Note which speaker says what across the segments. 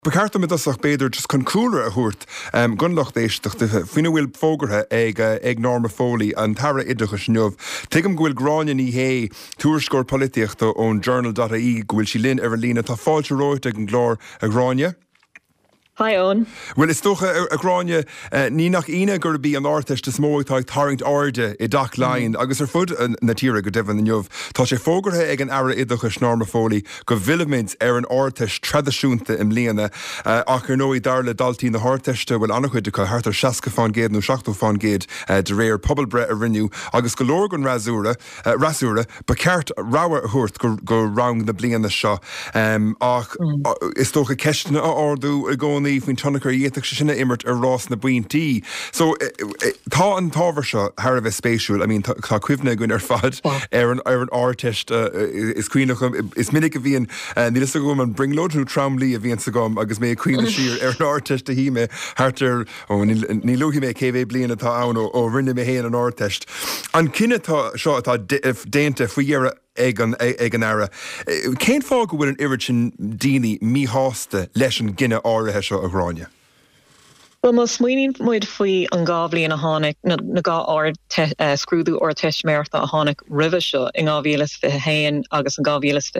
Speaker 1: Becarta mit asach beidir just chun cooler a thuirt gunlach d'éisteach fine bhfuil fógartha ag Norma Foley an tara idachas neamh. Tuigim go bhfuil gráine ní hé túairscóir políteachta ón journal.ie go bhfuil sí linn ar lína tá fáilte roiit ag an glár a gráine.
Speaker 2: Hi, Owen.
Speaker 1: Well, is toch a gráine ní nach ine gur bí an áirteist is móigtáid tarringt áirde I dach láin agus fud na tíre go devan na neamh. Tá sé fógartha ag an ara idachas Norma Foley go bhfuilmid ar an áirteist tradiisiúnta im líana ach ar nóí darla daltaí na háirteiste bhfuil annachhuiide go hartar 60 fán géad nó 70 fán géad de réir pobl bre a rinneú agus go leor gon rasúra ba ceart ráha a thuirt go rang na bliana seo ach is toch a ceistena áardú a gcónaí fún tonachar dhéiteach sinna immert ar rás na buintí. So tá an tábhar seo thar a bheith spéisiúil, I mean tá cuimhne gon ar fad ar an áirteist is cuioinech is minic a bhíon ní is go an bringlódú tramlí a bhíon sa gom agus mé cuioine siar ar an áirteist a híime hartar ní luhí mé céhé bliana atá ann ó rinne mé héan an áirteist. An cinenne tá seo atá déanta faoihearra ag an ara. Cén fá go bhfuil an iiri sin daoine míhásta leis an gine áirithe seo a gráine?
Speaker 2: Well, mas muoín muid faoi an gábhlíon a tháinig na gá scrúdú or teisméirta a tháinig ribhe seo in 2021 agus an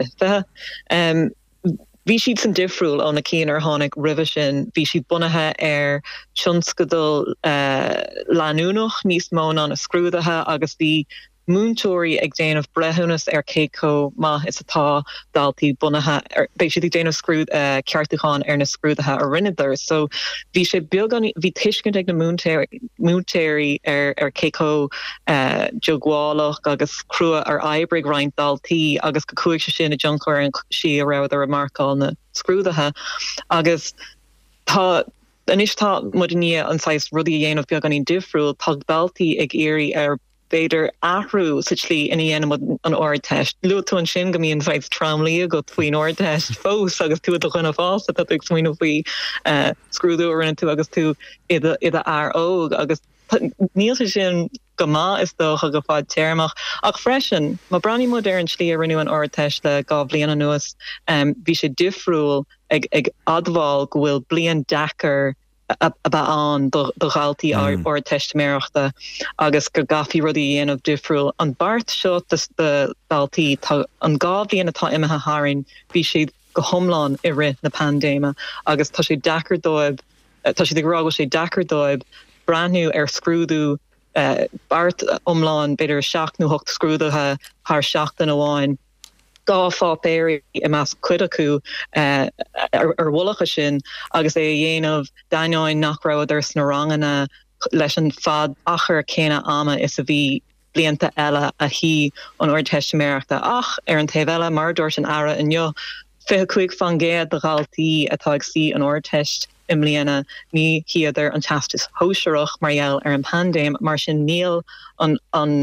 Speaker 2: 2020. Bhí siad san difriúil ó na cían ar tháinig ribhe sin, bhí siad bunathe ar tionscadal leanúnach níos mó an na scrúdathe agus bhí múntóirí ag déanamh brethúnas ar céco má is atá daltaí bunathe béisiad ag déanamh scrúd ceartúcháin ar na scrúdathe a rinneidir. So bhí sé bhí tuiscint ag na múntéirí ar céco jogháilech agus crua ar eibrig roinnt daltaí agus go cuaig sé sin a Johncoir an si a rah ar a marcáil na scrúdathe agus tá anis tá mudaní an sais rudí dhéanamh beag an difriúil tá daltaí ag éirí ar beidir ahrú sa tlí in dhéanam an áirteist. Luú an sin go míon feid tramlí go faoin áirteist fós agus tú a chuna fásta tá ag smoinú faoi scrúdú rinne tú agus tú iad ar óg agus níl sin go má is dócha go fád téirmach ach freisin má braní modern slí a rinú an áirteist le gá bliana nuas bhí sé difriúil ag admháil go bhfuil blian dachar about an do galtaí or teistméireachta agus go gafií rudí dhéanamh difriúil an bart seo de daltaí an gábhlíon atá imethe hairinn bhí siad go thomláin I rith na pandéma agus tá sé dachar dóibh tá sé ag sé dachar dóibh brandnú ar scrúdú bart omláin beidir 7 nó 8 scrúdathe thar 7 amháin gá fápéirí I meas cuid acu ar bhualacha sin agus é dhéanamh daáin nach rah ar sna rangana leis an fad achar céine ama is a bhí blianta eile a hí an orteistméireachta ach ar an taobh eile mar dúirt an ara inneo 25 fan géad de galtaí atá ag si an orteist im líana ní hiadidir an tastas hóisireach margheall ar an pandéim mar sin níl an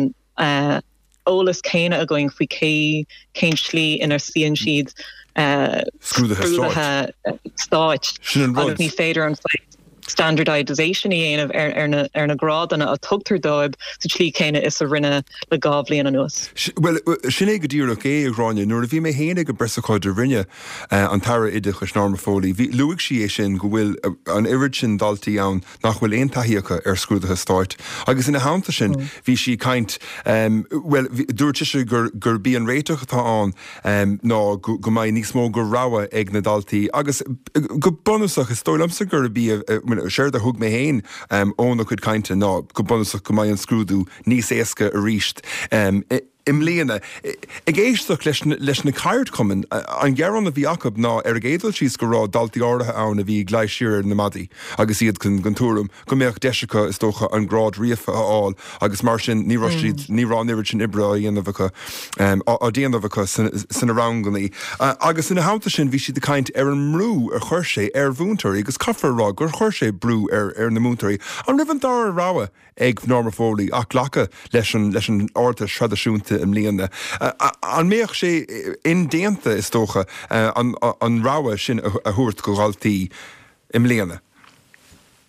Speaker 2: ólas céine a going faoi céin slí inar síon siad scrúdathe stáit agus ní féidir an standardisation I dhéanamh ar na grádanna a tugtar dóibh sa tlí céine is a rinne le gábhlíon an nuas.
Speaker 1: Well, sinné go dtíach a gráine, nuair a bhí mé héana go bresaáid a rinne an tara idachas Norma Foley, bhí luigh sí é sin go bhfuil an irid sin daltaí ann nach bhfuil aon taíocha ar scrúdathe stáit. Agus ina háanta sin bhí si caint well dúirte gur bí an réiteach atá an ná go maiid níos mó gur ráha ag na daltaí agus go bonusach is tólamsa gur bí séir a thug mé héin ónna chud cainte ná go bonusach go maiid an scrúdú níos éasca a ríist im líana. Ag éisteach leis na cairt cuman an gceann a bhí acu ná ar géadil síos go rá daltaí áirithe ann a bhí gleisiúir na madaí agus iad chun túm go méoch deisicha is dócha an grád riamh aáil agus mar sin ní rá niiri sin ibre dhéanamhacha á déanamhacha san aranganí. Agus ina háta sin bhí si de caint ar an mrú ar chuir sé ar bhúntarí agus cafarrá gur chuir sé brú ar na múntarí. An ribhann dar ráha ag Norma Foley ach lecha leis an áirteist tradiisiúnta im líana. An méoch sé in déanta is tócha an ráha sin a thuirt go galtaí im líana.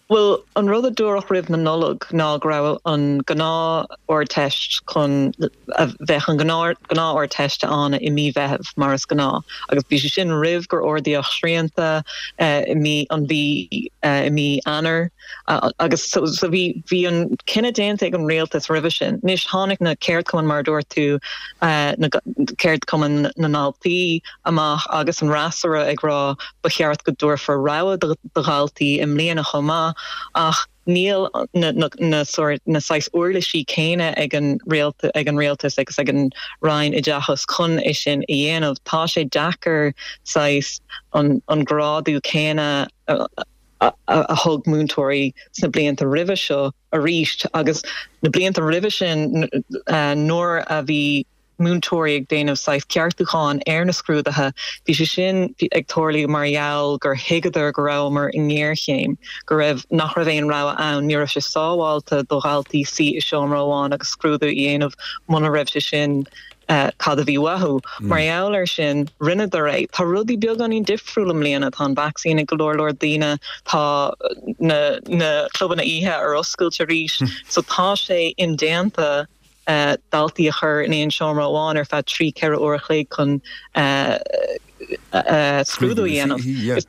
Speaker 2: Well, an rud a dúrach ribh na nolog ná grá an gná or test chun a bheith an gná or test anna I mí bheithh maras gná. Agus bí sin ribh gur ordaíoch sríanta mí an bhí mí anar agus so bhí an cinenne déanta ag an réaltas ribh sin. Nis tháinig na céirt cuman mar dúir tú na céirt cuman na náltaí amach agus an rasara ag rá ba cheart go dúir for rá de gáiltaí im mbliana chomá ach níl na sais uirlisí céine ag an réaltas agus ag an rain I dachas chun é sin I dhéanamh tá sé dachar sais an gráadú céine a thug múntóirí sna blianta ribh seo a ríist agus na blianta ribh sin nóir a bhí múntóirí ag déanamh sais ceartúcháin na scrúdathe bhí sé sin ag toirlaí marall gur higadar go raibh in ngéirchéim go raibh nach raibh éon rá ann ní raibh sé sábháilta do gáiltaí si I seomráháin agus scrúdú I dhéanamh muna raibh sé sin cad a bhí wathú. Marall ar sin rinne do ré tá rudí beag an difriúlam léana tá vaccín ag golóir daoine tá na clubanna ihe ar oscailte rís so tá sé in déanta daltaí a chur in éon seomráháin ar feadh trí ceithre uair chuig chun scrúdú dhéanamh.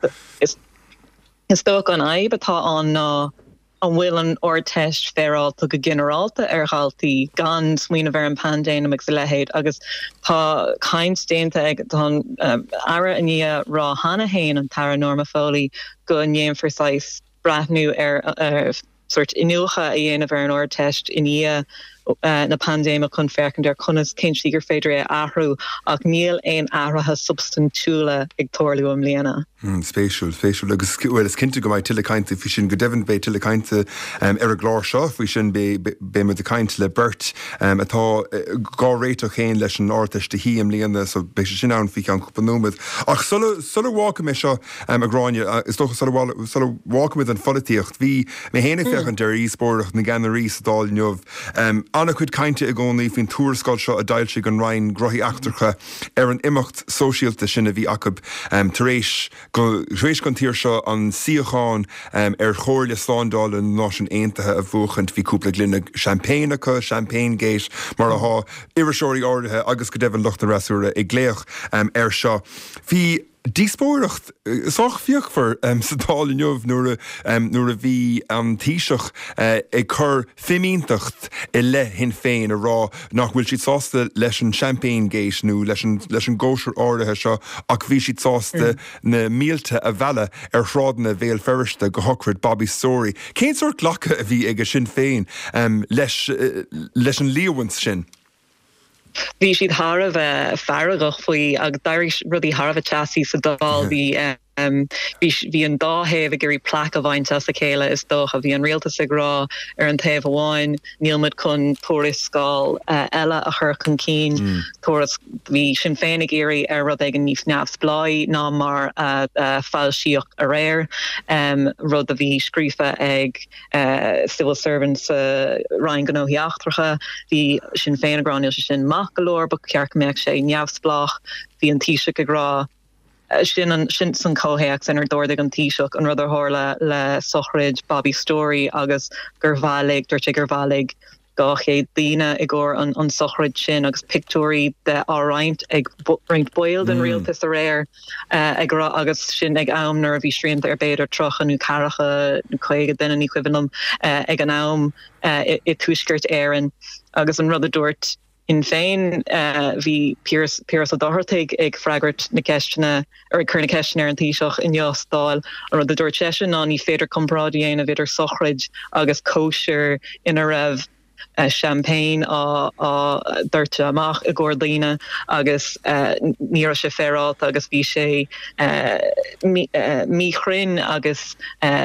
Speaker 2: Is dó an aib atá an ná an bhfuil an or test féráilta go generalta ar gáiltaí gan smaoine bhar an pandémic sa lehéad agus tá caint déanta ag ara in rá hana héin an tara Norma Foley go nnéim for sais brathnú ar sort inucha a dhéanamh ar an or test in na pandémic chun fercin ar chunas cinntí gur féidir ahrú ach níl éon áirithe substantúla ag toirliú am léana.
Speaker 1: Spéisiúil agus is cinnte go maiid tuile cainte fao sin go deimhin bé tuile cainte ar a glár seo fao sin bé me de cainte le burt atá gá réit a chéin leis an áirteis de hí am léana so bé sin an fi an cúpanúmad. Ach sulla me seo a gráine is doch sulla bhácamid an folaíocht bhí mé héna fechan deir íspóireach na gan rí dáil neomh anna chud cainte a gcónaí fin túrascáil seo a dailse an rain grothí achtarcha ar an imacht sóisialta sinna bhí acab taréis go rééis gan tíir seo an siocháin ar chóir le sláindáil an náisiún aontaithe a bhuachant bhí cúpla glunne champagneacha, champagne géis mar ath iiriseoirí áirithe agus go deimhin lucht na rasúra ag léoch ar seo. Bhí díspóireacht sách fiachfar sa dáil neomh nuair a bhí an tíiseach ag chur fimíntacht I le hin féin a rá nach bhfuil siad sásta leis an champagne géis nó leis an góisiir áirithe seo ach bhí siad sásta na mílte a bheile ar shrádanna bhéal ferriste go hochrid Bobby Story. Cén sort lacha a bhí ag a sin féin leis an líomhaint sin?
Speaker 2: Bhí siad Tharbh faragach faoi ag dair rudí Tharbh chassis sa dáil bhí an dáhéh a gurí plac a bhaint as a chéile is dócha bhí an rialtas ag rá ar an taobh amháin nílmid chun tóras scáil eile a chur chun cín tóras bhí sin féinnig éirí ar rud ag an níos neamhs blai ná mar fáilsíoch a réir rud a bhí scríofa ag civil servants rain gnóthaí achtracha bhí sin féin aráníil sin mac golóir ba cearc meach sé neamhs blach bhí an tíise go rá sin san cóhéach san ar dúirdaigh an tíiseach an ruidir hála le sochrid Bobby Story agus gur bhalig dúirte gur bhalig gachéad daoine i ggur an sochrid sin agus pictóí de áráint ag bringt boiled an rialtas a réir agus sin ag amnar a bhí sríanta ar beidir trochanú caracha chuige duine ní cuibanm ag an am I túisgurt éan agus an rud a dúirt in féin bhí Piers a dáthirtaigh ag freagart na ceistena ar chur na ceistena ar an tíiseach in Neostáil an rud a dúirt sin ná ní féidir comprádaí a bhidir sochrid agus kosher ina raibh champagne dúirte amach I gcóirdaoine agus ní sé féráit agus bhí sé míchrin agus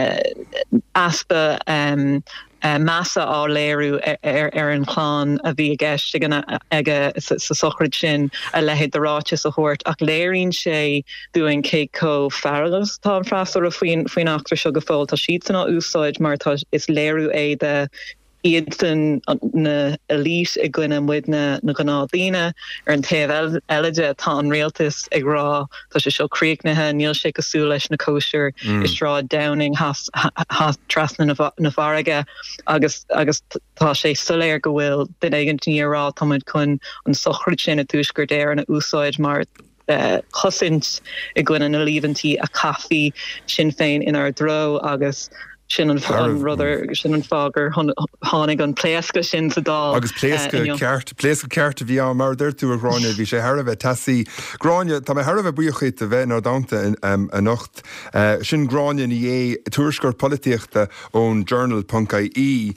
Speaker 2: aspa massa á léirú ar an chláán a bhí gceist ag sa sochrid sin a lehéad de ráte a thuirt ach léiríonn sé dúin cé có faragus tá freastar a faoin achtar seo go fáil tá siad sanna úsáid mar is léirú é iad na elite I gine muid na gnádaine an taobh eile tá an réaltas ag rá tá sé seo críochnathe níl sé cosú leis na kosher is rá Downing has trasna na bharige agus tá sé soléir go bhfuil den aigen nírá táid chun an sochrid sin a túisgur déir an úsáid mar chosint I gine na líhantí a caffi sin féin inar dro agus sin an rudder sin an fágur hánig an pléasca sin sa dá
Speaker 1: agus pléasca ceart a bhí an mar dúirtú a gráine bhí sé Harbh tasí gráine tá Harbh buochaid a bheith ná dáanta a nocht sin gráine í é tuairisgur políochta ón journal.ie